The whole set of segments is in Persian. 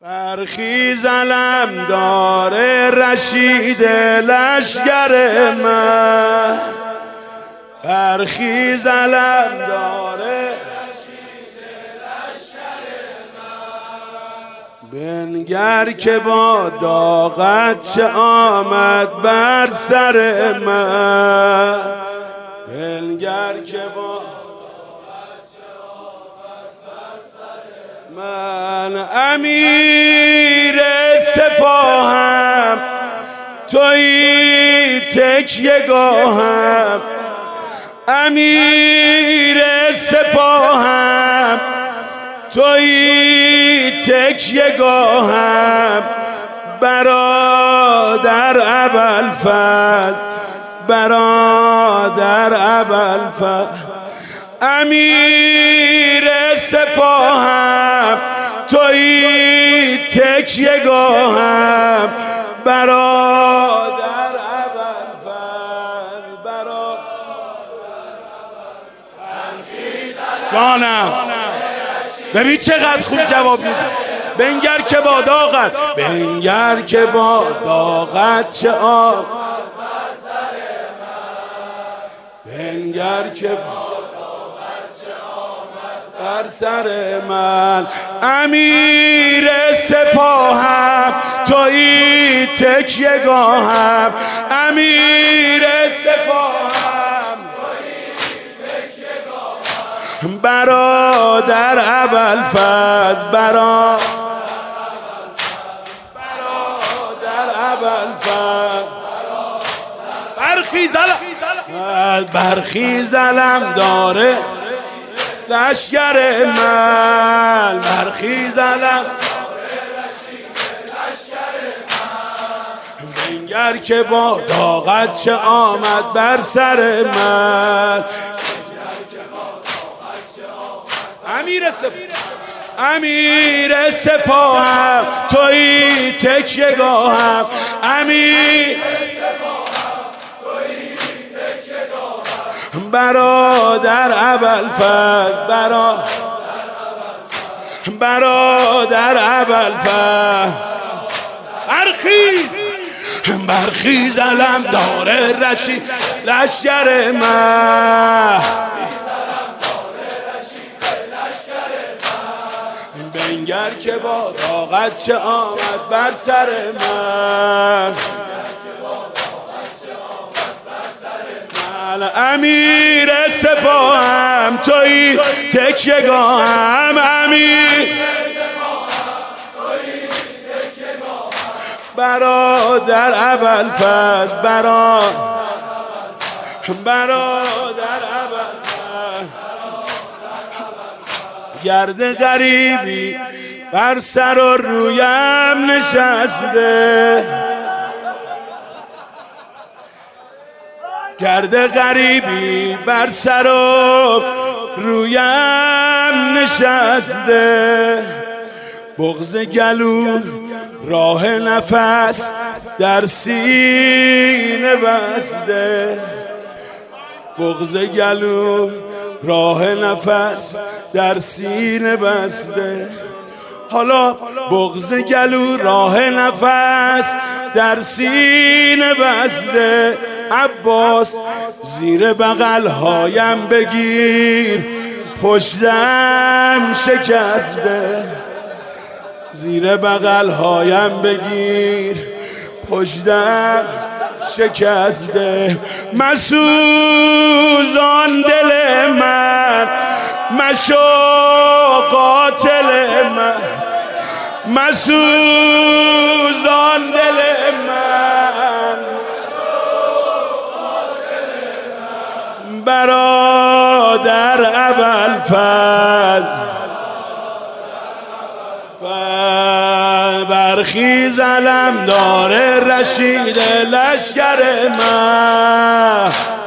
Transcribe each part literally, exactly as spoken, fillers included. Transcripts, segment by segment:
برخیز علم داره رشید لشگر من، برخیز علم داره رشید لشگر من. بنگر که با داغت چه آمد بر سر من، بنگر که با من امیر سپاهم، تویی تکیه گاهم، امیر سپاهم، تویی تکیه گاهم. برادر ابوالفضل، برادر ابوالفضل، امیر سپاهم، تویی تکیه گاهم. برادر ابوالفضل، برادر جانم، ببین چقدر خوب جواب میده. بنگر که با داغت، بنگر که با داغت چه آب بنگر که با بر سر من. امیر سپاهم، تویی تکیه گاهم، امیر سپاهم، تویی تکیه گاهم. برادر ابوالفضل، برادر ابوالفضل، برخیز علم، برخیز علم داره لشگر من، برخیز علم بنگر که با داغت چه آمد بر سر من. امیر سپاهم، امیر سپاهم، تویی تکیه گاهم، امیر برادر ابوالفضل، برادر برادر ابوالفضل، برخیز برخیز علم داره رشید لشگر من، بنگر که با طاقت چه آمد بر سر من. امیر سپاهم، تویی تکیه گاهم، امیر برادر ابوالفضل، برادر برادر ابوالفضل. گرد غریبی بر سر و رویم نشسته، گرد غریبی بر سر و رویم نشسته. بغض گلو راه نفس در سینه بسته، بغض گلو راه نفس در سینه بسته. حالا بغض گلو راه نفس در سینه بسته. عباس زیر بغل هایم بگیر، پشتم شکسته، زیر بغل هایم بگیر، پشتم شکسته. مسوزان دل من، مشو قاتل من، مسوزان دل من، برادر ابوالفضل، برخیز علم داره رشید لشگر من،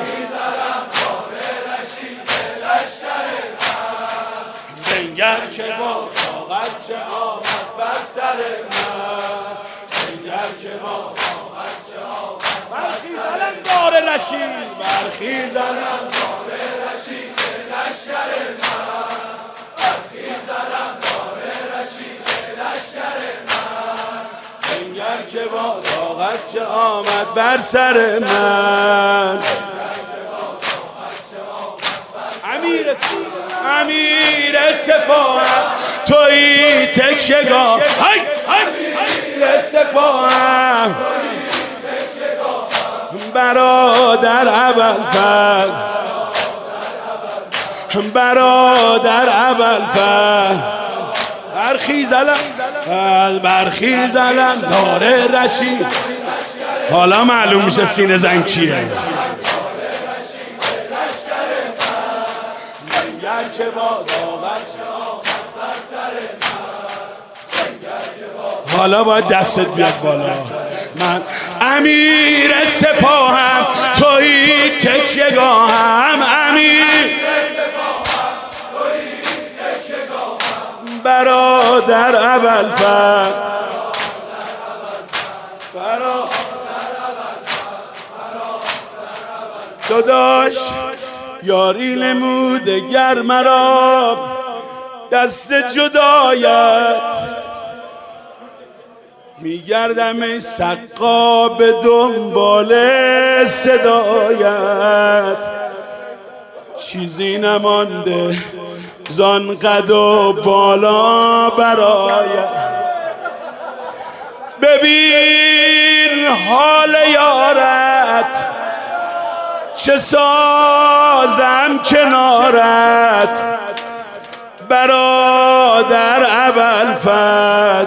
بنگر که با طاقت چه آمد بر سر من، بنگر که با طاقت چه آمد برخیز علم داره رشید، برخیز علم داره رشید لشگر من، برخیز علم داره رشید لشگر من. که با طاقت چه آمد بر سر من. امیر امیر سپاهم تویی تکیه‌گاه، های امیر سپاهم برادر ابوالفضل، برادر ابوالفضل برخیز علم، برخیز علم داره رشید. حالا معلوم میشه سینه زن کیه. که با حالا باید دستت بیاد بالا. من امیر سپاهم تویی تکیه‌گاهم، امیر برادر ابوالفضل، داداش یاری نموده گر مرا دست جدایت، میگردم ای سقا به دنبال صدایت، چیزی نمانده زان قد و بالا برایت. ببین حال یارت چه سازم کنارت، برادر ابوالفضل،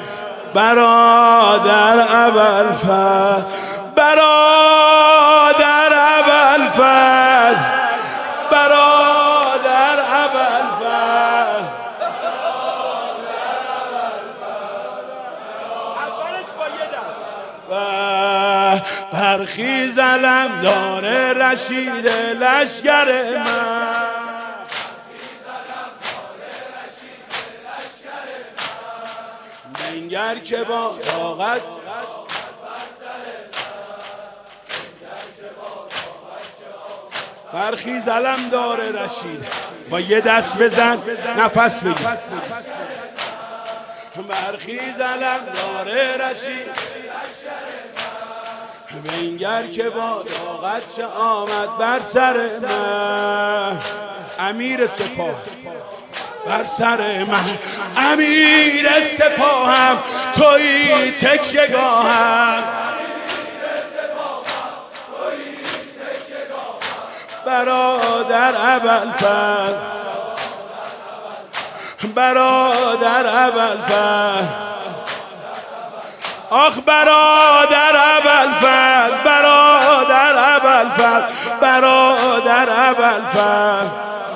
برادر ابوالفضل، برادر ابوالفضل، برادر ابوالفضل. اولش با یه دست برخیز علم داره رشید لشگر من، بنگر که با طاقت برخیز علم داره رشید. با یه دست بزن نفس بگیر. برخیز علم داره رشید، بنگر که با طاقت چه آمد بر سر من. امیر سپاه بر سر من، امیر سپاهم تویی تکیه‌گاهم، برادر ابوالفضل، برادر ابوالفضل، آخ برادر ابوالفضل، برادر ابوالفضل، برادر ابوالفضل.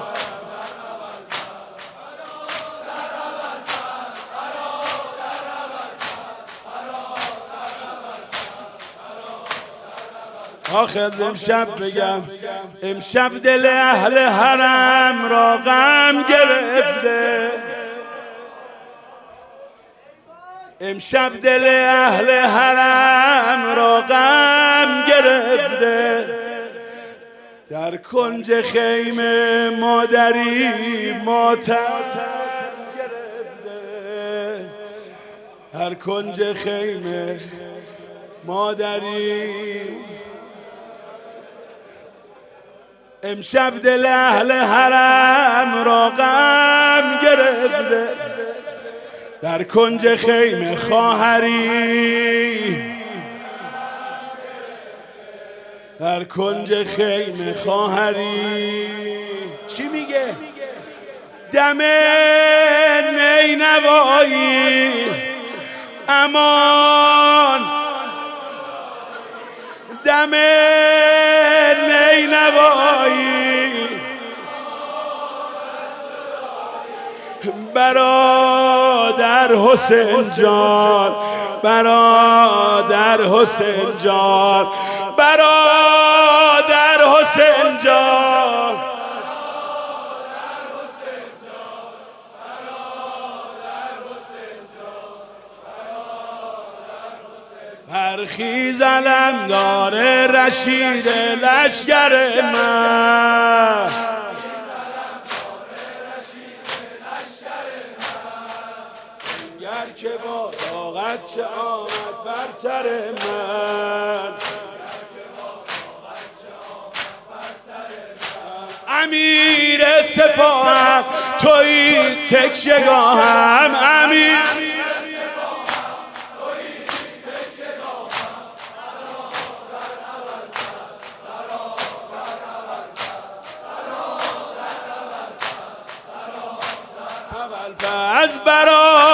آخ از امشب بگم، امشب دل اهل حرم را غم گرفته، امشب دل اهل حرم را غم گرفته، در کنج خیمه مادری ماتم گرفته، در کنج خیمه مادری. امشب دل اهل حرم را غم گرفته، در کنج خیمه خواهری، در کنج خیمه خواهری. چی میگه؟ دم نینوایی امان، دم نینوایی برادر حسین جان، برادر حسین جان، برادر حسین جان. برخیز علم داره رشید لشگر من، گر که با طاقت چه آمد بر سر من. امیر سپاهم توی تکیه‌گاهم، امیر از برای